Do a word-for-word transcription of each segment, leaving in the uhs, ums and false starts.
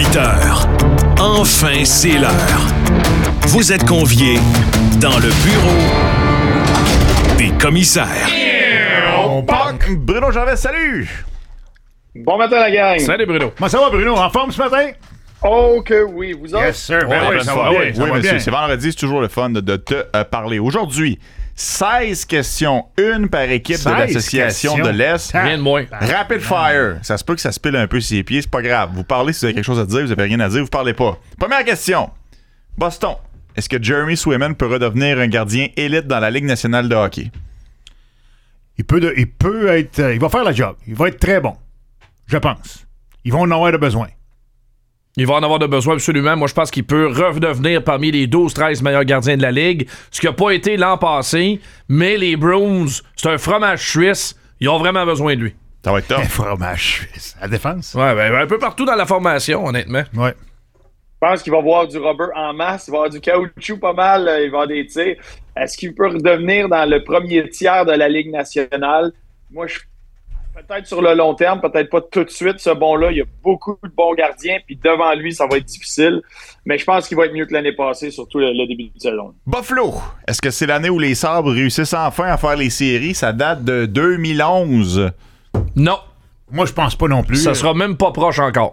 huit heures. Enfin, c'est l'heure. Vous êtes conviés dans le bureau des commissaires. Bruno Gervais, salut! Bon matin, la gang! Salut, Bruno. Comment ça va, Bruno? En forme ce matin? Oh que oui, vous autres? Yes, sir. Ben Ouais, oui, ça ben va oui, bien. ça Oui, va monsieur, bien. c'est vendredi, c'est toujours le fun de, de te euh, parler. Aujourd'hui, seize questions, une par équipe de seize l'association questions. de l'Est. Ah. Rien de moins. Rapid fire. Ça se peut que ça se pile un peu sur les pieds, c'est pas grave. Vous parlez si vous avez quelque chose à dire, vous avez rien à dire, vous parlez pas. Première question. Boston. Est-ce que Jeremy Swayman peut redevenir un gardien élite dans la Ligue nationale de hockey? Il peut, de- il peut être... euh, il va faire la job. Il va être très bon. Je pense. Ils vont en avoir de besoin. Il va en avoir de besoin, absolument. Moi, je pense qu'il peut redevenir parmi les douze treize meilleurs gardiens de la Ligue, ce qui n'a pas été l'an passé, mais les Bruins, c'est un fromage suisse. Ils ont vraiment besoin de lui. Ça va être top. Un fromage suisse. À la défense? Ouais, ben, un peu partout dans la formation, honnêtement. Ouais. Je pense qu'il va voir du rubber en masse, il va avoir du caoutchouc pas mal, euh, il va avoir des tirs. Est-ce qu'il peut redevenir dans le premier tiers de la Ligue nationale? Moi, je peut-être sur le long terme, peut-être pas tout de suite, ce bon-là. Il y a beaucoup de bons gardiens, puis devant lui, ça va être difficile. Mais je pense qu'il va être mieux que l'année passée, surtout le, le début de saison. Buffalo. Est-ce que c'est l'année où les Sabres réussissent enfin à faire les séries? Ça date de deux mille onze. Non, Moi, je pense pas non plus. ça sera même pas proche encore.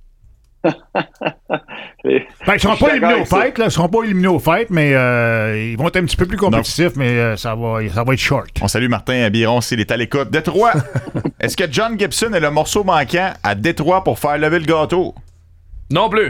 Et- Ben, ils seront Je suis pas éliminés d'accord aux avec ça. fêtes, là. Ils seront pas éliminés aux fêtes, mais euh, ils vont être un petit peu plus compétitifs, mais euh, ça, va, ça va être short. On salue Martin Biron s'il est à l'écoute. Détroit. Est-ce que John Gibson est le morceau manquant à Détroit pour faire lever le gâteau? Non plus.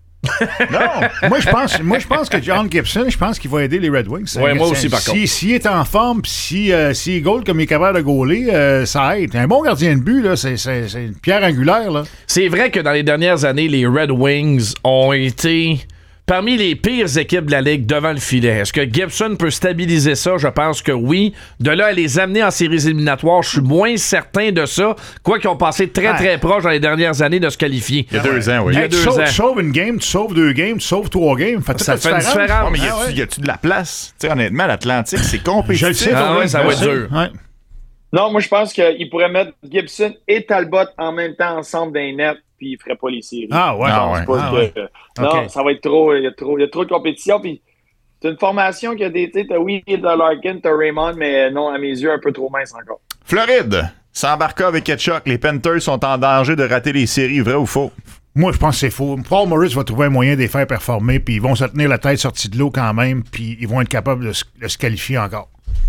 Non! moi, je pense, moi, je pense que John Gibson, je pense qu'il va aider les Red Wings. Ouais, moi C'est- aussi, par si, contre. S'il est en forme, puis si, euh, s'il goal comme il est capable de gauler, euh, ça aide. Un bon gardien de but, là, c'est, c'est, c'est une pierre angulaire. Là. C'est vrai que dans les dernières années, les Red Wings ont été parmi les pires équipes de la Ligue devant le filet. Est-ce que Gibson peut stabiliser ça? Je pense que oui. De là à les amener en séries éliminatoires, je suis moins certain de ça. Quoi qu'ils ont passé très, très proche dans les dernières années de se qualifier. Il y a deux ans, oui. Il y a Hey, tu, deux sauves, ans. tu sauves une game, tu sauves deux games, tu sauves trois games. Fait toute Ça la fait une différence. différence. Oh, mais y Ah a-tu, ouais. y a-tu de la place? Tu sais, honnêtement, l'Atlantique, c'est compétitif. Je le sais, Ah Fabrice, ouais, ça je va le être sais. dur. Ouais. Non, moi, je pense qu'il pourrait mettre Gibson et Talbot en même temps ensemble dans les nets, puis il ferait pas les séries. Ah ouais. Ah Je ouais. pense pas Ah que- ouais. Non, Ok. ça va être trop. Il y a trop, il y a trop de compétition. Puis c'est une formation qui a des. Tu sais, t'as oui, t'as Larkin, t'as Raymond, mais non, à mes yeux, un peu trop mince encore. Floride. Sans Barkov et Ketchuk, les Panthers sont en danger de rater les séries, vrai ou faux? Moi, je pense que c'est faux. Paul Maurice va trouver un moyen de les faire performer, puis ils vont se tenir la tête sortie de l'eau quand même, puis ils vont être capables de, se- de se qualifier encore.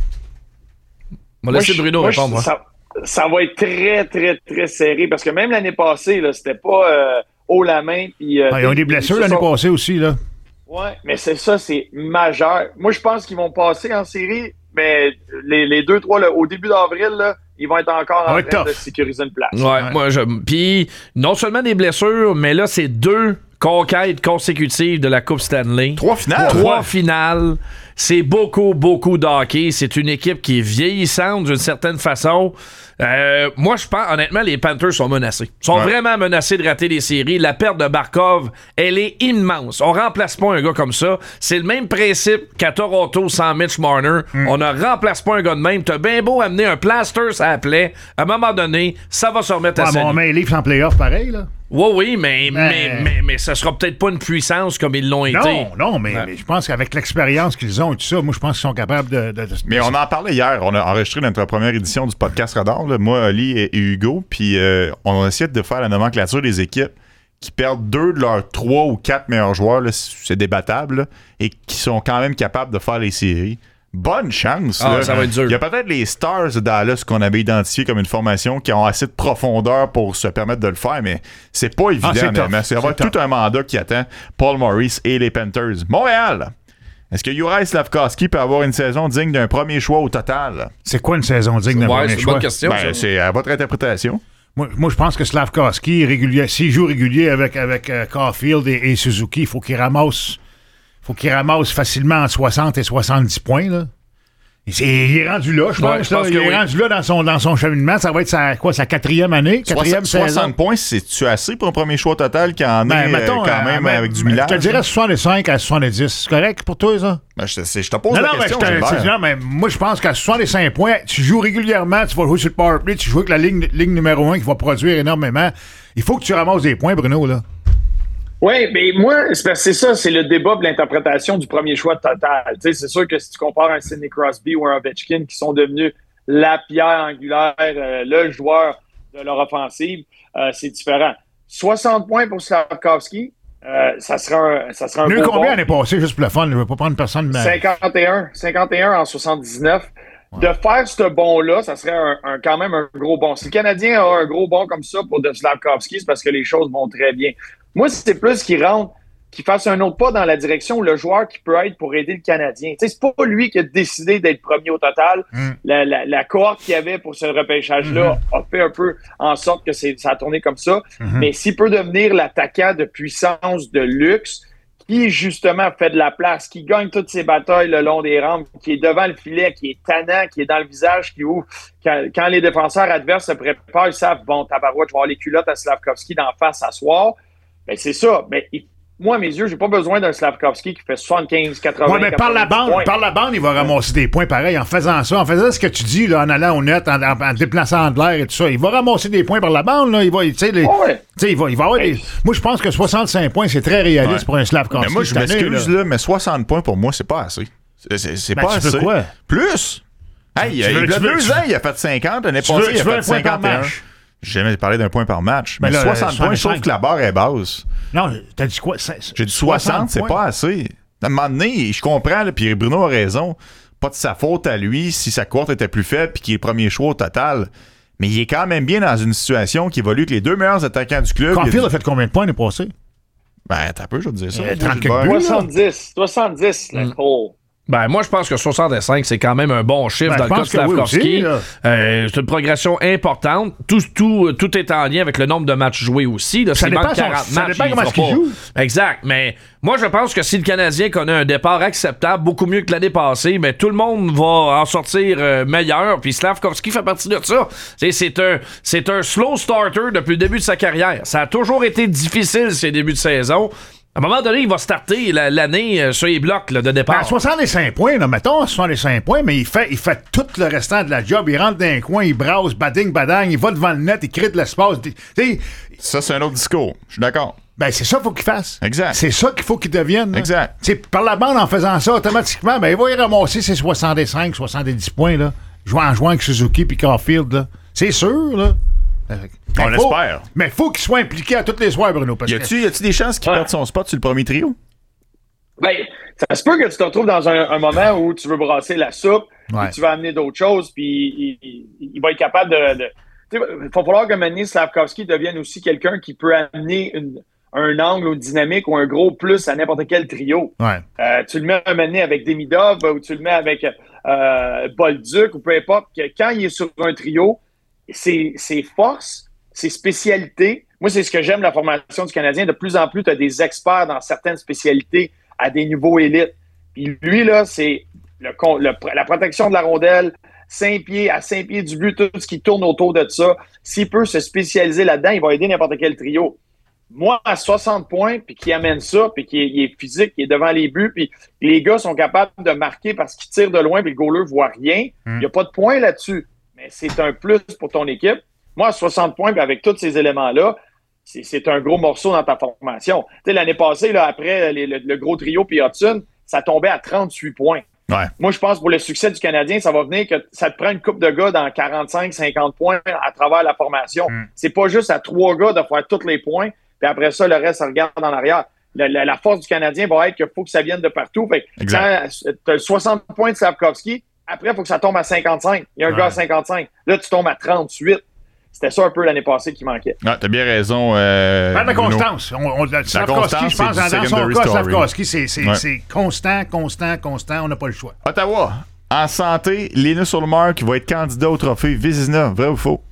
On va Moi, laisser je- Bruno moi, je- répondre. hein. ça, ça va être très, très, très serré parce que même l'année passée, là, c'était pas euh, haut la main. Puis, euh, Ah, ils ont eu des ils blessures se l'année sont- passée aussi, là. Ouais, mais c'est ça, c'est majeur. Moi, je pense qu'ils vont passer en série, mais les, les deux, trois, là, au début d'avril, là, ils vont être encore Ça en va être train de tough. sécuriser une place. Ouais, moi, je. Puis, non seulement des blessures, mais là, c'est deux conquêtes consécutives de la Coupe Stanley. Trois finales? Trois finales. C'est beaucoup, beaucoup de hockey. C'est une équipe qui est vieillissante d'une certaine façon. Euh, moi, je pense, honnêtement, les Panthers sont menacés. Ils sont Ouais. vraiment menacés de rater les séries. La perte de Barkov, elle est immense. On remplace pas un gars comme ça. C'est le même principe qu'à Toronto sans Mitch Marner. On ne remplace pas un gars de même. T'as bien beau amener un plaster ça plaît. À un moment donné, ça va se remettre à Ouais, mais on salir. met les Leafs en playoff pareil, là. Oui, oui, mais, mais, Mais- mais, mais ça sera peut-être pas une puissance comme ils l'ont été. Non, non, mais, Ouais. mais je pense qu'avec l'expérience qu'ils ont et tout ça, moi, je pense qu'ils sont capables de... de- de- Mais on en parlait hier. On a enregistré notre première édition du podcast Radar, là, moi, Oli et, et Hugo, puis euh, on a essayé de faire la nomenclature des équipes qui perdent deux de leurs trois ou quatre meilleurs joueurs, là, c'est débattable, là, et qui sont quand même capables de faire les séries. Bonne chance. Ah, là. ça va être dur. Il y a peut-être les Stars de Dallas qu'on avait identifié comme une formation qui ont assez de profondeur pour se permettre de le faire, mais c'est pas évident. Ah, c'est honnêtement. tough. C'est avoir C'est tout un mandat qui attend Paul Maurice et les Panthers. Montréal. Est-ce que Juraj Slafkovský peut avoir une saison digne d'un premier choix au total? C'est quoi une saison digne d'un Ouais, premier c'est une choix? bonne question. Ben, ça. c'est à votre interprétation. Moi, moi, je pense que Slafkovský, régulier, s'il joue régulier avec, avec euh, Caulfield et, et Suzuki, il faut qu'il ramasse, faut qu'il ramasse facilement entre soixante et soixante-dix points, là. Il, c'est- il est rendu là, je pense. Ouais, je là. pense il que est oui. rendu là dans son, dans son cheminement. Ça va être sa, quoi, sa quatrième année, quatrième soixante saison. soixante points, c'est-tu assez pour un premier choix total qui en Ben, est euh, mettons, quand euh, même ben, avec du ben, millage? Je te dirais soixante-cinq à soixante-dix. C'est correct pour toi, ça? Ben, je, te- c'est- je te pose Non, la non, mais, question, je te- Gilbert. c'est- non, mais moi, je pense qu'à soixante-cinq points, tu joues régulièrement, tu vas jouer sur le powerplay, tu joues avec la ligne, ligne numéro un qui va produire énormément. Il faut que tu ramasses des points, Bruno, là. Oui, mais moi, c'est, c'est ça, c'est le débat de l'interprétation du premier choix total. Tu sais, c'est sûr que si tu compares un Sidney Crosby ou un Ovechkin qui sont devenus la pierre angulaire, euh, le joueur de leur offensive, euh, c'est différent. soixante points pour Slavkovski, euh, ça sera un, ça sera un Mieux beau combien bon. l'année passée, juste pour le fun, je ne veux pas prendre personne de cinquante et un, cinquante et un en soixante-dix-neuf. Ouais. De faire ce bon-là, ça serait un, un, quand même un gros bon. Si le Canadien a un gros bon comme ça pour de Slavkovski, c'est parce que les choses vont très bien. Moi, c'est plus qu'il rentre, qu'il fasse un autre pas dans la direction où le joueur qui peut être pour aider le Canadien. Tu sais, c'est pas lui qui a décidé d'être premier au total. Mm. La, la, la cohorte qu'il y avait pour ce repêchage-là mm-hmm. a fait un peu en sorte que c'est, ça a tourné comme ça. Mm-hmm. Mais s'il peut devenir l'attaquant de puissance de luxe, qui justement fait de la place, qui gagne toutes ses batailles le long des rampes, qui est devant le filet, qui est tannant, qui est dans le visage, qui ouvre. Quand, quand les défenseurs adverses se préparent, ils savent, bon, tabarouette, je vais avoir les culottes à Slavkovski d'en face à soir. Ben, c'est ça. Ben, il, moi, à mes yeux, j'ai pas besoin d'un Slavkovski qui fait soixante-quinze, quatre-vingts. Oui, mais par la bande, par la bande, il va ramasser des points pareils en faisant ça, en faisant ce que tu dis, là, en allant au net, en, en, en déplaçant de l'air et tout ça. Il va ramasser des points par la bande, là. Il va, tu sais, les, oh ouais. il va, il va avoir des. Moi, je pense que soixante-cinq points, c'est très réaliste ouais. pour un Slavkovski. Mais moi, je m'excuse, là. là, mais soixante points, pour moi, c'est pas assez. C'est, c'est, c'est ben, pas assez. Quoi? Plus? Hey, il y a deux ans, il a fait cinquante. L'année passée, il a fait cinquante et un. J'ai jamais parlé d'un point par match. Mais, mais là, soixante points, je trouve que la barre est basse. Non, t'as dit quoi? J'ai dit soixante, c'est pas assez. À un moment donné, je comprends, là, puis Bruno a raison. Pas de sa faute à lui si sa courte était plus faible puis qu'il est premier choix au total. Mais il est quand même bien dans une situation qui évolue que les deux meilleurs attaquants du club. Caulfield a fait combien de points l'année passée? Ben, t'as peu, je vais te dire ça. Euh, soixante-dix. soixante-dix, la Cole. Ben, moi, je pense que soixante-cinq, c'est quand même un bon chiffre ben, dans le cas de Slavkovski. Oui euh, c'est une progression importante. Tout, tout, tout est en lien avec le nombre de matchs joués aussi. Là. Ça S'il dépend manque quarante son, matchs, ça dépend comment il joue. Exact. Mais moi, je pense que si le Canadien connaît un départ acceptable, beaucoup mieux que l'année passée, mais tout le monde va en sortir euh, meilleur. Puis Slavkovski fait partie de ça. C'est, c'est, un, c'est un slow starter depuis le début de sa carrière. Ça a toujours été difficile, ces débuts de saison. À un moment donné, il va starter l'année euh, sur les blocs là, de départ. Ben, soixante-cinq points, là, mettons, soixante-cinq points, mais il fait, il fait tout le restant de la job. Il rentre dans un coin, il brasse, bading, badang, il va devant le net, il crée de l'espace. T'sais, ça, c'est un autre discours. Je suis d'accord. Ben, c'est ça qu'il faut qu'il fasse. Exact. C'est ça qu'il faut qu'il devienne. Là. Exact. T'sais, par la bande, en faisant ça, automatiquement, ben, il va y ramasser ses soixante-cinq, soixante-dix points, là, jouant en jouant avec Suzuki puis Caulfield, là. C'est sûr, là. On mais faut, espère. Mais il faut qu'il soit impliqué à toutes les soirs, Bruno. Parce y a-tu, y a-tu des chances qu'il ouais. perde son spot sur le premier trio? Ben, ça se peut que tu te retrouves dans un, un moment où tu veux brasser la soupe, ouais. puis tu vas amener d'autres choses, puis il, il, il va être capable de... de il va falloir que maintenant Slavkovski devienne aussi quelqu'un qui peut amener une, un angle ou une dynamique ou un gros plus à n'importe quel trio. Ouais. Euh, tu le mets à mener avec Demidov ou tu le mets avec euh, Bolduc ou peu importe. Que quand il est sur un trio, ses, ses forces, ses spécialités. Moi, c'est ce que j'aime de la formation du Canadien. De plus en plus, tu as des experts dans certaines spécialités à des niveaux élites. Puis lui, là, c'est le, le, la protection de la rondelle, cinq pieds à cinq pieds du but, tout ce qui tourne autour de ça. S'il peut se spécialiser là-dedans, il va aider n'importe quel trio. Moi, à soixante points, puis qui amène ça, puis qui est, il est physique, qui est devant les buts, puis les gars sont capables de marquer parce qu'ils tirent de loin, puis le goaler ne voit rien. Il mm. n'y a pas de points là-dessus. Mais c'est un plus pour ton équipe. Moi, à soixante points, puis avec tous ces éléments-là, c'est, c'est un gros morceau dans ta formation. Tu sais, l'année passée, là, après les, le, le gros trio puis Hudson, ça tombait à trente-huit points. Ouais. Moi, je pense pour le succès du Canadien, ça va venir que ça te prend une couple de gars dans quarante-cinq cinquante points à travers la formation. Mm. C'est pas juste à trois gars de faire tous les points, puis après ça, le reste, ça regarde en arrière. La, la, la force du Canadien va être qu'il faut que ça vienne de partout. Fait que quand tu as soixante points de Slavkovski, après, il faut que ça tombe à cinquante-cinq. Il y a un ouais. gars à cinquante-cinq. Là, tu tombes à trente-huit. C'était ça un peu l'année passée qui manquait. Ah, t'as bien raison. Euh, Par la constance. On, on, la Slavkovski, je pense, dans son cas, Slavkovski, c'est, c'est, ouais. c'est constant, constant, constant. On n'a pas le choix. Ottawa, en santé, Linus Ullmark qui va être candidat au trophée Vizina. Vrai ou faux?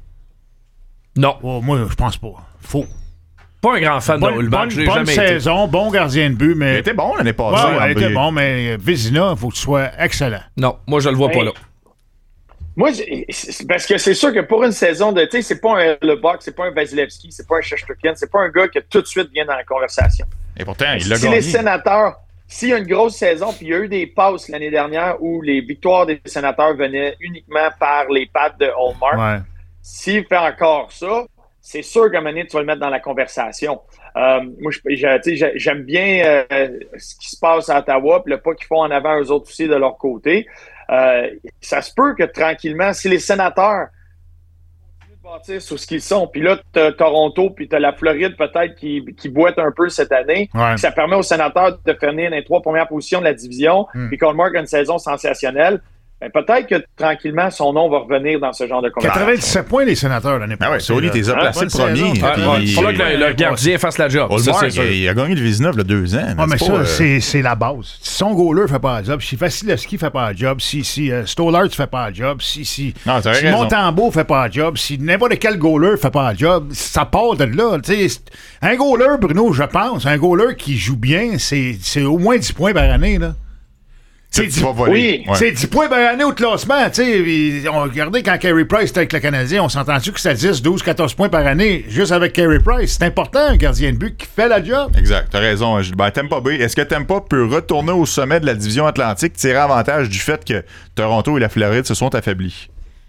Non. Oh, moi, je pense pas. Faux. Pas un grand fan bonne, de Ullmark. Bonne, bonne saison, été. Bon gardien de but, mais... Il était bon l'année passée. Ouais, ouais, il était bon, mais Vizina, il faut que tu sois excellent. Non, moi, je le vois hey. pas là. Moi, c'est parce que c'est sûr que pour une saison de, tu sais, c'est pas un Lebock, c'est pas un Vasilevski, c'est pas un Shesterkin, c'est pas un gars qui tout de suite vient dans la conversation. Et pourtant, il l'a si gagné. Si les Sénateurs, s'il y a une grosse saison, puis il y a eu des passes l'année dernière où les victoires des Sénateurs venaient uniquement par les pattes de Ullmark, ouais. s'il fait encore ça, c'est sûr qu'à un moment donné, tu vas le mettre dans la conversation. Euh, moi, je, je, j'aime bien euh, ce qui se passe à Ottawa, puis le pas qu'ils font en avant eux autres aussi de leur côté. Euh, ça se peut que tranquillement, si les sénateurs continuent de bâtir sur ce qu'ils sont, puis là, tu as Toronto, puis tu as la Floride peut-être qui, qui boite un peu cette année, ouais. ça permet aux sénateurs de finir dans les trois premières positions de la division, mm. puis Colmark a une saison sensationnelle. Ben, peut-être que tranquillement, son nom va revenir dans ce genre de conversation. quatre-vingt-dix-sept points les sénateurs l'année passée. Ah ouais, Sauli, t'es placé le premier. Il faut que le, le gardien fasse la job. Ça, c'est il, il a gagné le Vézina il y a deux ans. Ouais, mais c'est ça, pas, c'est, euh... c'est la base. Si son goaler ne fait pas la job, si Vasilevski ne fait pas la job, si, si uh, Stolarz ne fait pas la job, si, si, non, si Montembeault ne fait pas la job, si n'importe quel goaler ne fait pas la job, ça part de là. T'sais, un goaler, Bruno, je pense, un goaler qui joue bien, c'est, c'est au moins dix points par année, là. C'est dix, oui, ouais. c'est dix points par année au classement. On regardait quand Carey Price était avec le Canadien, on s'entend-tu que c'était dix, douze, quatorze points par année juste avec Carey Price? C'est important, un gardien de but qui fait la job. Exact, t'as raison, Gilbert. Tampa Bay, est-ce que Tampa peut retourner au sommet de la division Atlantique, tirer avantage du fait que Toronto et la Floride se sont affaiblis?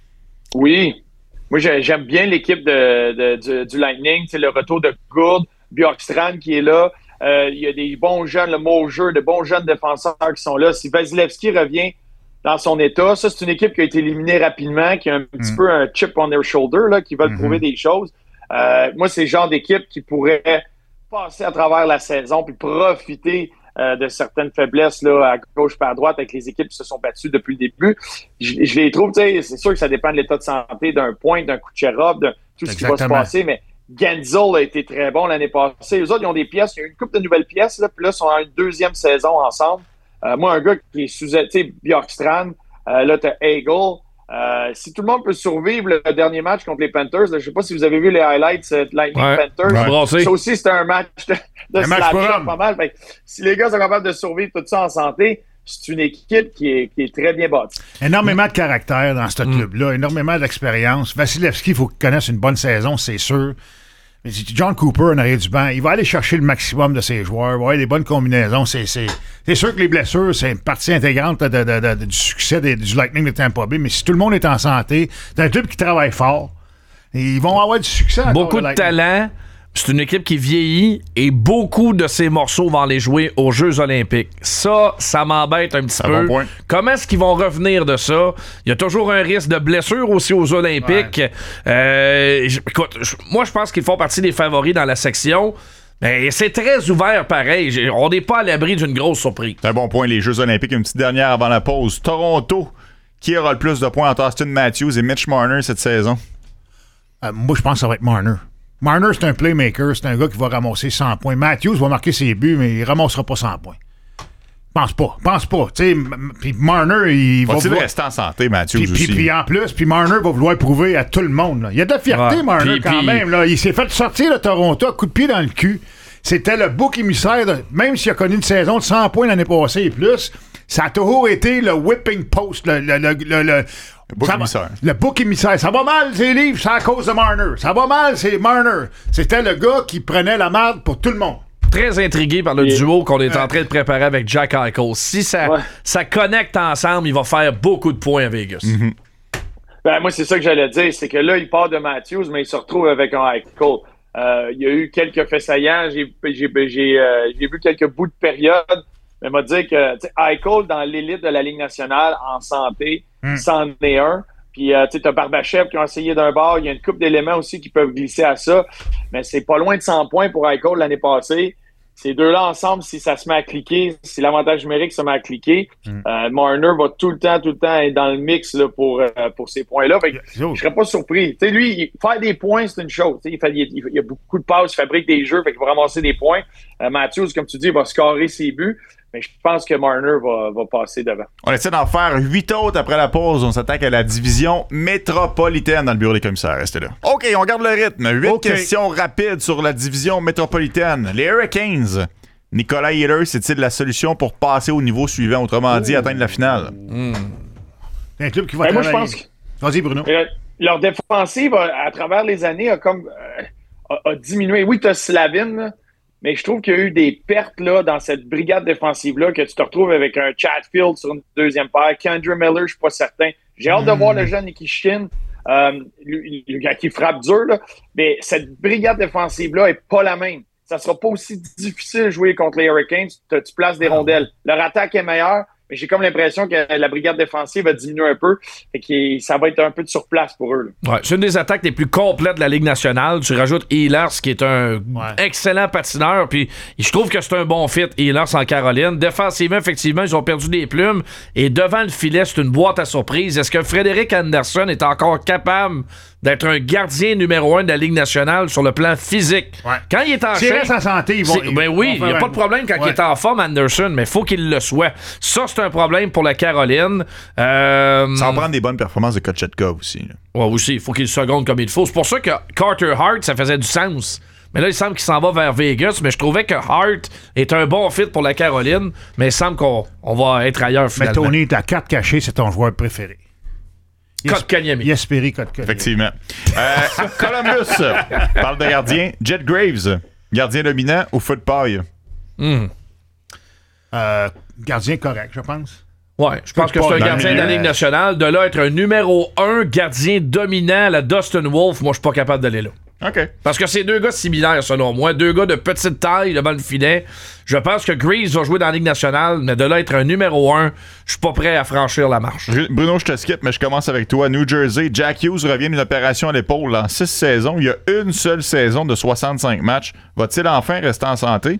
Oui. Moi, j'aime bien l'équipe de, de, du, du Lightning. C'est le retour de Gourde, Bjorkstrand qui est là. Il euh, y a des bons jeunes, le mot jeu, de bons jeunes défenseurs qui sont là. Si Vasilevski revient dans son état, ça, c'est une équipe qui a été éliminée rapidement, qui a un mm. petit peu un chip on their shoulder, là, qui veulent mm-hmm. prouver des choses. Euh, moi, c'est le genre d'équipe qui pourrait passer à travers la saison puis profiter euh, de certaines faiblesses là, à gauche et à droite avec les équipes qui se sont battues depuis le début. Je, je les trouve, tu sais, c'est sûr que ça dépend de l'état de santé d'un point, d'un Kucherov, de tout ce Exactement. Qui va se passer, mais Gensel a été très bon l'année passée. Eux autres, ils ont des pièces. Il y a une couple de nouvelles pièces, là, puis là, ils sont en une deuxième saison ensemble. Euh, moi, un gars qui est sous, tu sais, Bjorkstrand, euh, là, t'as Hagel. Euh, si tout le monde peut survivre le dernier match contre les Panthers, là, je sais pas si vous avez vu les highlights de Lightning ouais, Panthers. Ouais. Ça aussi, c'était un match de, de slap pas mal. Fait, si les gars sont capables de survivre tout ça en santé, c'est une équipe qui est, qui est très bien bâtie. Énormément de caractère dans ce mm. club-là, énormément d'expérience. Vasilevski, il faut qu'il connaisse une bonne saison, c'est sûr. Mais John Cooper en arrière du banc, il va aller chercher le maximum de ses joueurs, il va avoir des bonnes combinaisons. C'est, c'est, c'est sûr que les blessures, c'est une partie intégrante de, de, de, de, du succès des, du Lightning de Tampa Bay, mais si tout le monde est en santé, c'est un club qui travaille fort. Ils vont avoir du succès. Beaucoup de talent. C'est une équipe qui vieillit et beaucoup de ces morceaux vont aller jouer aux Jeux olympiques. Ça, ça m'embête un petit c'est peu. Bon Comment est-ce qu'ils vont revenir de ça? Il y a toujours un risque de blessure aussi aux Olympiques. Ouais. Euh, écoute, moi, je pense qu'ils font partie des favoris dans la section. Mais c'est très ouvert pareil. On n'est pas à l'abri d'une grosse surprise. C'est un bon point, les Jeux olympiques. Une petite dernière avant la pause. Toronto, qui aura le plus de points entre Austin Matthews et Mitch Marner cette saison? Euh, moi, je pense que ça va être Marner. Marner, c'est un playmaker, c'est un gars qui va ramasser cent points. Matthews va marquer ses buts, mais il ramassera pas cent points. Pense pas, pense pas. Puis Marner, il va. Va-t-il vouloir... rester en santé, Matthews pis, aussi? Puis en plus, puis Marner va vouloir prouver à tout le monde. Là. Il y a de la fierté, ouais. Marner, pis, quand pis... même. Là. Il s'est fait sortir de Toronto à coup de pied dans le cul. C'était le bouc émissaire, de... même s'il a connu une saison de cent points l'année passée et plus, ça a toujours été le whipping post, le. le, le, le, le Le bouc émissaire. Va, le bouc émissaire. Ça va mal, ces livres, c'est à cause de Marner. Ça va mal, c'est Marner. C'était le gars qui prenait la marde pour tout le monde. Très intrigué par le yeah. duo qu'on est en train de préparer avec Jack Eichel. Si ça, ouais. ça connecte ensemble, il va faire beaucoup de points à Vegas. Mm-hmm. Ben, moi, c'est ça que j'allais dire. C'est que là, il part de Matthews, mais il se retrouve avec un Eichel. Euh, il y a eu quelques faits saillants. J'ai, j'ai, j'ai, euh, j'ai vu quelques bouts de période. Mais m'a dit que Eichel, dans l'élite de la Ligue nationale, en santé, mm. c'en est un. Puis, euh, tu sais, t'as Barbachev qui a essayé d'un bord. Il y a une couple d'éléments aussi qui peuvent glisser à ça. Mais c'est pas loin de cent points pour Eichel l'année passée. Ces deux-là ensemble, si ça se met à cliquer, si l'avantage numérique se met à cliquer, mm. euh, Marner va tout le temps, tout le temps être dans le mix là, pour, euh, pour ces points-là. Fait que, je serais pas surpris. Tu sais, lui, il, faire des points, c'est une chose. Il, fait, il, il, il a beaucoup de passes, il fabrique des jeux, fait qu'il va ramasser des points. Euh, Matthews, comme tu dis, il va scorer ses buts. Mais je pense que Marner va, va passer devant. On essaie d'en faire huit autres après la pause. On s'attaque à la division métropolitaine dans le bureau des commissaires. Restez là. OK, on garde le rythme. Huit okay. questions rapides sur la division métropolitaine. Les Hurricanes. Nicolas Ehlers, c'est-il la solution pour passer au niveau suivant? Autrement dit, atteindre la finale. Mmh. C'est un club qui va ben moi, je pense que... Vas-y, Bruno. Euh, leur défensive, à, à travers les années, a comme euh, a, a diminué. Oui, tu as Slavin, là. Mais je trouve qu'il y a eu des pertes là, dans cette brigade défensive-là, que tu te retrouves avec un Chatfield sur une deuxième paire. Kendra Miller, je suis pas certain. J'ai hâte mmh. de voir le jeune Nikishin, euh, le, le gars qui frappe dur. Là. Mais cette brigade défensive-là est pas la même. ça sera pas aussi difficile de jouer contre les Hurricanes. Tu, tu places des rondelles. Leur attaque est meilleure, mais j'ai comme l'impression que la brigade défensive va diminuer un peu et que ça va être un peu de surplace pour eux. Ouais, c'est une des attaques les plus complètes de la Ligue nationale. Tu rajoutes Ehlers, qui est un ouais. excellent patineur, puis je trouve que c'est un bon fit, Ehlers en Caroline. Défensivement, effectivement, ils ont perdu des plumes, et devant le filet, c'est une boîte à surprise. Est-ce que Frédéric Anderson est encore capable d'être un gardien numéro un de la Ligue nationale sur le plan physique? Ouais. Quand il est en shape, sa santé, ils vont, ils ben oui, il n'y a pas de problème quand ouais. il est en forme, Anderson, mais il faut qu'il le soit. Ça, c'est un problème pour la Caroline. Euh... Ça va prendre des bonnes performances de Kochetkov aussi. Là. Ouais, aussi, il faut qu'il seconde comme il faut. C'est pour ça que Carter Hart, ça faisait du sens. Mais là, il semble qu'il s'en va vers Vegas, mais je trouvais que Hart est un bon fit pour la Caroline, mais il semble qu'on on va être ailleurs finalement. Mais Tony, ta carte cachée, c'est ton joueur préféré. Kotkaniemi. Jesperi Kotkaniemi. Effectivement. Euh, Columbus parle de gardien. Jet Graves, gardien dominant ou feu de paille? Mm. Euh, gardien correct, je pense. Ouais, je pense que c'est un gardien de la Ligue nationale. De là, être un numéro un gardien dominant à la Dustin Wolf, moi, je suis pas capable d'aller là. OK. Parce que c'est deux gars similaires, selon moi. Deux gars de petite taille devant le filet. Je pense que Greaves va jouer dans la Ligue nationale, mais de là être un numéro un, je suis pas prêt à franchir la marche. Bruno, je te skip, mais je commence avec toi. New Jersey, Jack Hughes revient d'une opération à l'épaule en six saisons. Il y a une seule saison de soixante-cinq matchs. Va-t-il enfin rester en santé?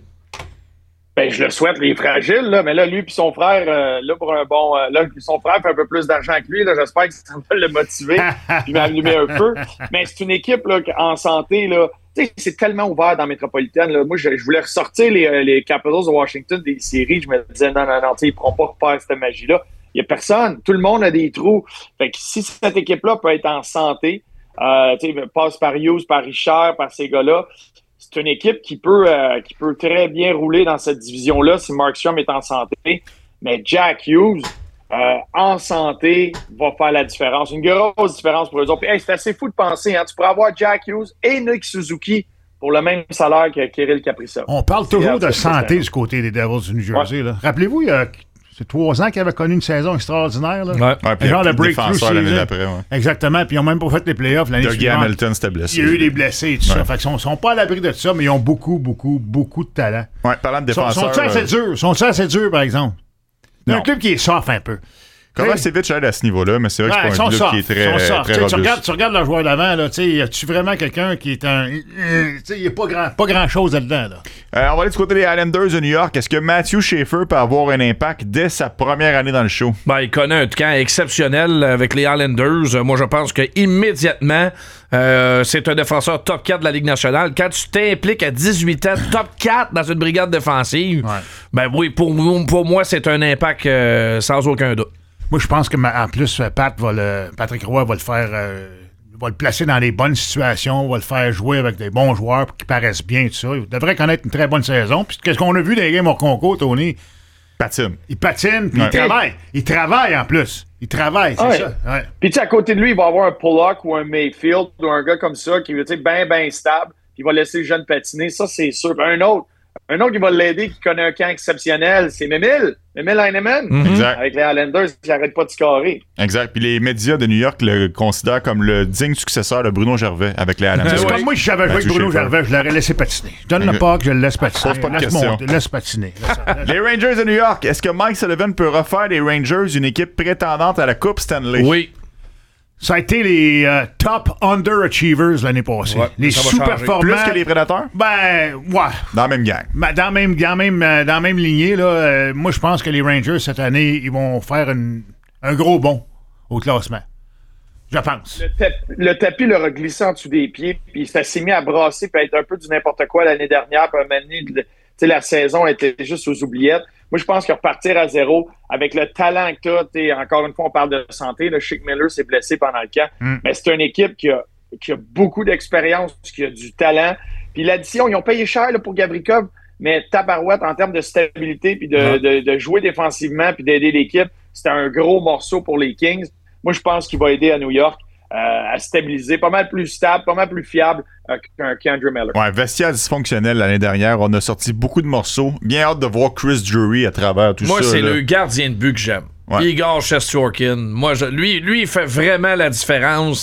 Ben, je le souhaite, il est fragile, là, mais là, lui et son frère, euh, là, pour un bon. Euh, là, son frère fait un peu plus d'argent que lui. Là, j'espère que ça va le motiver puis m'allumer un peu. Mais c'est une équipe là, en santé, là. Tu sais, c'est tellement ouvert dans la métropolitaine. Là. Moi, je, je voulais ressortir les, les Capitals de Washington des séries. Je me disais, non, non, non, ils ne pourront pas refaire cette magie-là. Il n'y a personne. Tout le monde a des trous. Fait que si cette équipe-là peut être en santé, euh, tu sais, passe par Hughes, par Richard, par ces gars-là, c'est une équipe qui peut, euh, qui peut très bien rouler dans cette division-là si Markstrom est en santé. Mais Jack Hughes, euh, en santé, va faire la différence. Une grosse différence pour eux autres. Puis, hey, c'est assez fou de penser. Hein, tu pourrais avoir Jack Hughes et Nick Suzuki pour le même salaire que Kirill Kaprizov. On parle toujours de santé du côté des Devils du New Jersey. Ouais. Rappelez-vous, il y a c'est trois ans qu'ils avaient connu une saison extraordinaire. Là. Ouais. Ouais, puis genre le breakthrough l'année d'après. Ouais. Exactement. Puis ils n'ont même pas fait les playoffs l'année suivante. Dougie Hamilton s'était blessé. Il y a eu des blessés et tout ouais. ça. Fait qu'ils sont, sont pas à l'abri de ça, mais ils ont beaucoup, beaucoup, beaucoup de talent. Ouais, parlant de défenseurs. Sont, sont-ils assez durs? Sont-ils assez durs, par exemple? C'est un club qui est soft un peu. Kovacevic aide à ce niveau-là, mais c'est vrai que ouais, c'est pas un club qui est très, très robuste. Tu regardes, tu regardes le joueur d'avant, là, y a-tu vraiment quelqu'un qui est un... Il n'y a pas, grand, pas grand-chose là-dedans. Là. Euh, on va aller du côté des Islanders de New York. Est-ce que Matthew Schaefer peut avoir un impact dès sa première année dans le show? Ben, il connaît un camp exceptionnel avec les Islanders. Moi, je pense qu'immédiatement, euh, c'est un défenseur top quatre de la Ligue nationale. Quand tu t'impliques à dix-huit ans, top quatre dans une brigade défensive, ouais. ben oui, pour, pour moi, c'est un impact euh, sans aucun doute. Moi, je pense que en plus, Pat va le, Patrick Roy va le faire, euh, va le placer dans les bonnes situations, va le faire jouer avec des bons joueurs pour qu'ils paraissent bien, tout ça. Il devrait connaître une très bonne saison. Puis qu'est-ce qu'on a vu dans les games hors concours, Tony? Patine. Il patine, puis ouais. il travaille. Il travaille en plus. Il travaille, c'est ouais. ça. Ouais. Puis tu sais, à côté de lui, il va avoir un Pollock ou un Mayfield ou un gars comme ça qui est bien, bien stable. Puis il va laisser le jeune patiner. Ça, c'est sûr. Puis un autre. Un autre qui va l'aider, qui connaît un camp exceptionnel, c'est Memil. Memil Heinemann. Mm-hmm. Avec les Islanders, qui n'arrêtent pas de scorer. Exact. Puis les médias de New York le considèrent comme le digne successeur de Bruno Gervais avec les Islanders. C'est comme moi, si j'avais joué avec Bruno Gervais, je l'aurais laissé patiner. Je donne le pas que je le laisse patiner. Pose pas de laisse question. Monter, laisse patiner. Laisse, les Rangers de New York, est-ce que Mike Sullivan peut refaire des Rangers une équipe prétendante à la Coupe Stanley? Oui. Ça a été les euh, top underachievers l'année passée. Ouais, les sous-performants. Plus que les Prédateurs? Ben, ouais. Dans la même gang. Ben, dans la même, dans même, euh, dans la même lignée, là, euh, moi, je pense que les Rangers, cette année, ils vont faire une, un gros bond au classement. Je pense. Le, tap, le tapis leur a glissé en dessous des pieds, puis ça s'est mis à brasser, puis à être un peu du n'importe quoi l'année dernière, puis à un moment donné, tu sais, la saison était juste aux oubliettes. Moi, je pense que repartir à zéro, avec le talent que tu as, encore une fois, on parle de santé, le Shake Miller s'est blessé pendant le camp, mm. mais c'est une équipe qui a, qui a beaucoup d'expérience, qui a du talent. Puis l'addition, ils ont payé cher là, pour Gavrikov, mais tabarouette en termes de stabilité, puis de, mm. de, de jouer défensivement, puis d'aider l'équipe, c'était un gros morceau pour les Kings. Moi, je pense qu'il va aider à New York euh, à stabiliser, pas mal plus stable, pas mal plus fiable euh, qu'un qu'Andrew Miller. Ouais, vestiaire dysfonctionnel l'année dernière. On a sorti beaucoup de morceaux. Bien hâte de voir Chris Drury à travers tout Moi, ça. Moi, c'est là. le gardien de but que j'aime. Ouais. Igor Shesterkin. Moi, je, lui, lui, il fait vraiment la différence.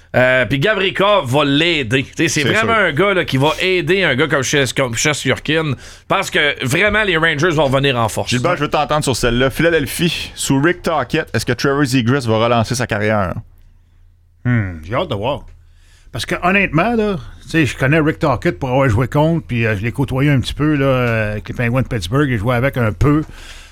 Euh, Puis Gavrikov va l'aider. T'sais, c'est, c'est vraiment sûr. Un gars là, qui va aider un gars comme Shesterkin. Je pense que vraiment les Rangers vont revenir en force. Gilbert, je veux t'entendre sur celle-là. Philadelphie, sous Rick Tocchet, est-ce que Trevor Zegras va relancer sa carrière? Hmm, j'ai hâte de voir. Parce que honnêtement, là, tu sais, je connais Rick Tocchet pour avoir joué contre, puis euh, je l'ai côtoyé un petit peu là, avec les Penguins de Pittsburgh, et joué avec un peu.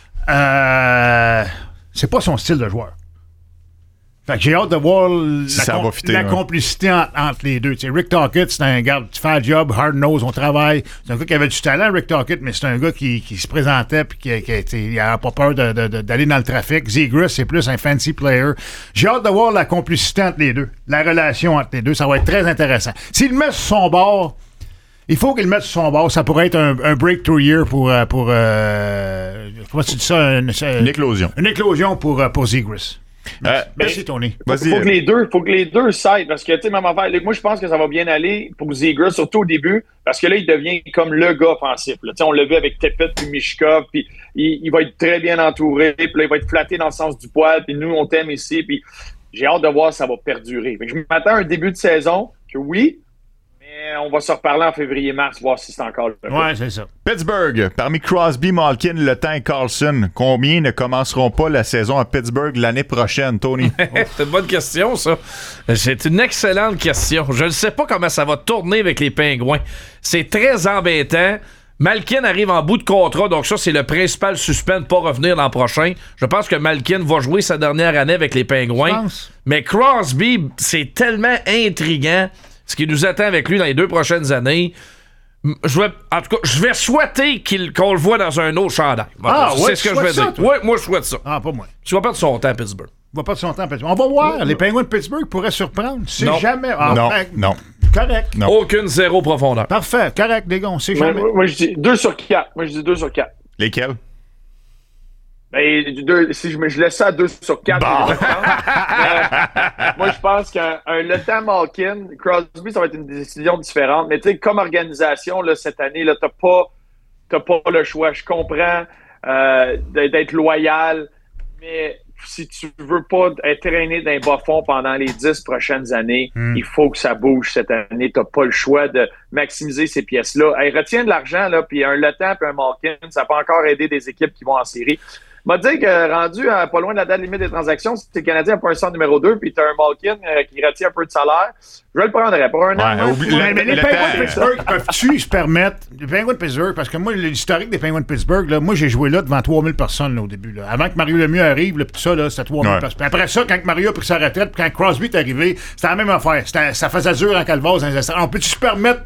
Euh, c'est pas son style de joueur. Fait que j'ai hâte de voir si la, com- fitter, la ouais. complicité en, entre les deux. T'sais, Rick Tocchet, c'est un gars qui fait un job, hard nose, on travaille. C'est un gars qui avait du talent, Rick Tocchet, mais c'est un gars qui, qui se présentait et qui, qui il n'avait pas peur de, de, de, d'aller dans le trafic. Zegras, c'est plus un fancy player. J'ai hâte de voir la complicité entre les deux, la relation entre les deux. Ça va être très intéressant. S'il le met sur son bord, il faut qu'il le mette sur son bord. Ça pourrait être un, un breakthrough year pour... pour euh, comment tu dis ça? Une, une éclosion. Une éclosion pour, pour Zegras. Euh, Merci, Tony. Il faut, faut, que les deux, faut que les deux s'aident. Parce que, tu sais, même affaire, moi, je pense que ça va bien aller pour Zegras, surtout au début, parce que là, il devient comme le gars offensif. Tu sais, on l'a vu avec Tepet puis Mishkov, puis il, il va être très bien entouré, puis là, il va être flatté dans le sens du poil, puis nous, on t'aime ici, puis j'ai hâte de voir si ça va perdurer. Fait que je m'attends à un début de saison que oui, mais on va se reparler en février-mars, voir si c'est encore le cas. Ouais, c'est ça. Pittsburgh, parmi Crosby, Malkin, Le Temps et Carlson, combien ne commenceront pas la saison à Pittsburgh l'année prochaine, Tony? C'est une bonne question, ça. C'est une excellente question. Je ne sais pas comment ça va tourner avec les Pingouins. C'est très embêtant. Malkin arrive en bout de contrat, donc ça, c'est le principal suspect de ne pas revenir l'an prochain. Je pense que Malkin va jouer sa dernière année avec les Pingouins. Mais Crosby, c'est tellement intriguant ce qui nous attend avec lui dans les deux prochaines années. Je vais, en tout cas, je vais souhaiter qu'il, qu'on le voit dans un autre chandail. Ah, c'est ouais, ce que je vais ça, dire. toi? Oui, moi, je souhaite ça. Ah, pas moi. Tu vas perdre son temps à Pittsburgh. Il va perdre son temps à Pittsburgh. On va voir. Les Penguins de Pittsburgh pourraient surprendre. C'est non. jamais. Ah, non, ben, non. Correct. Non. Aucune zéro profondeur. Parfait. Correct, les gars. On sait jamais. Moi, moi, je dis deux sur quatre. Moi, je dis deux sur quatre. Lesquels? Ben, deux, si je, je laisse ça à deux sur quatre, bon. euh, moi, je pense qu'un un Le Temps Malkin, Crosby, ça va être une décision différente. Mais tu sais, comme organisation, là, cette année, là, t'as pas, t'as pas le choix. Je comprends euh, d'être loyal, mais si tu veux pas être traîné d'un bas fond pendant les dix prochaines années, mm. il faut que ça bouge cette année. T'as pas le choix de maximiser ces pièces-là. Hey, retiens de l'argent, là, puis un Le Temps puis un Malkin, ça peut encore aider des équipes qui vont en série. M'a dit que rendu à pas loin de la date limite des transactions, si le Canadien n'a pas un centre numéro deux, puis tu as un Malkin euh, qui retient un peu de salaire, je le prendrais pour un ouais, an. Oublie, mais, mais les Penguins de Pittsburgh peuvent-tu se permettre... Les Penguins de Pittsburgh, parce que moi, l'historique des Penguins de Pittsburgh, là, moi, j'ai joué là devant trois mille personnes là, au début. Là. Avant que Mario Lemieux arrive, là, tout ça, là, c'était trois mille ouais. personnes. Puis après ça, quand Mario a pris sa retraite, puis quand Crosby est arrivé, c'était la même affaire. C'était, ça faisait dur en calvase. On peut-tu se permettre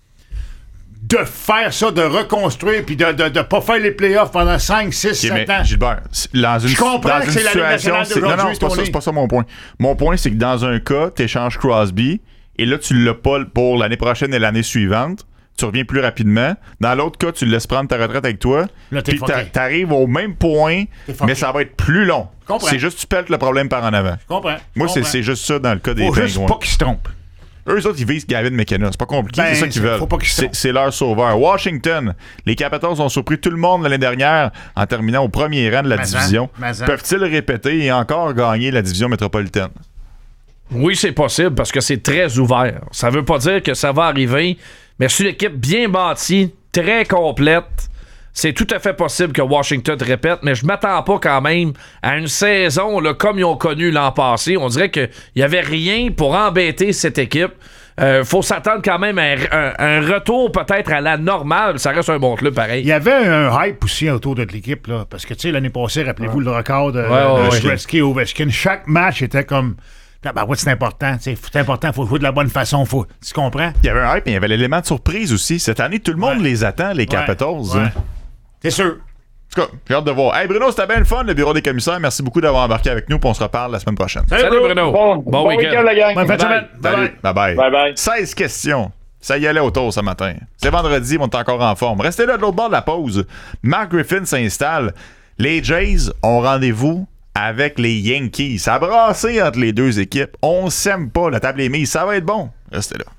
de faire ça, de reconstruire, puis de ne de, de pas faire les playoffs pendant cinq, six, sept ans. Gilbert, dans une, je comprends dans que une c'est la situation... Ligue c'est, non, non, c'est pas, ça, c'est pas ça mon point. Mon point, c'est que dans un cas, tu échanges Crosby, et là, tu l'as pas pour l'année prochaine et l'année suivante. Tu reviens plus rapidement. Dans l'autre cas, tu le laisses prendre ta retraite avec toi. Puis tu arrives au même point, mais ça va être plus long. C'est juste que tu pètes le problème par en avant. Je comprends. Moi, c'est, c'est juste ça dans le cas des Faut Pingouins. juste pas qu'ils se trompent. Eux autres, ils visent Gavin McKenna. C'est pas compliqué, ben, c'est ça qu'ils veulent. Faut pas qu'ils c'est, c'est leur sauveur. Washington, les Capitals ont surpris tout le monde l'année dernière en terminant au premier rang de la Mazan, division. Mazan. Peuvent-ils répéter et encore gagner la division métropolitaine? Oui, c'est possible parce que c'est très ouvert. Ça veut pas dire que ça va arriver, mais c'est une équipe bien bâtie, très complète. C'est tout à fait possible que Washington répète, mais je m'attends pas quand même à une saison là, comme ils ont connu l'an passé. On dirait qu'il n'y avait rien pour embêter cette équipe. Euh, faut s'attendre quand même à un, un, un retour peut-être à la normale. Ça reste un bon club pareil. Il y avait un hype aussi autour de l'équipe, là, parce que tu sais, l'année passée, rappelez-vous ouais. le record de, ouais, de ouais, Gretzky et Ovechkin. Chaque match était comme... Ben ouais, c'est important, c'est important, il faut jouer de la bonne façon, faut, tu comprends? Il y avait un hype, mais il y avait l'élément de surprise aussi. Cette année, tout le monde ouais. les attend, les Capitals. Ouais. Ouais. C'est sûr. En tout cas, j'ai hâte de voir. Hey Bruno, c'était bien le fun, le bureau des commissaires. Merci beaucoup d'avoir embarqué avec nous, puis on se reparle la semaine prochaine. Salut, Salut Bruno. Bon, bon, bon week-end. week-end, la gang. Bonne fin de semaine. Bye bye. Bye bye. Bye bye. seize questions. Ça y allait autour ce matin. C'est vendredi, on est encore en forme. Restez là de l'autre bord de la pause. Mark Griffin s'installe. Les Jays ont rendez-vous avec les Yankees. Ça a brassé entre les deux équipes. On s'aime pas, la table est mise. Ça va être bon. Restez là.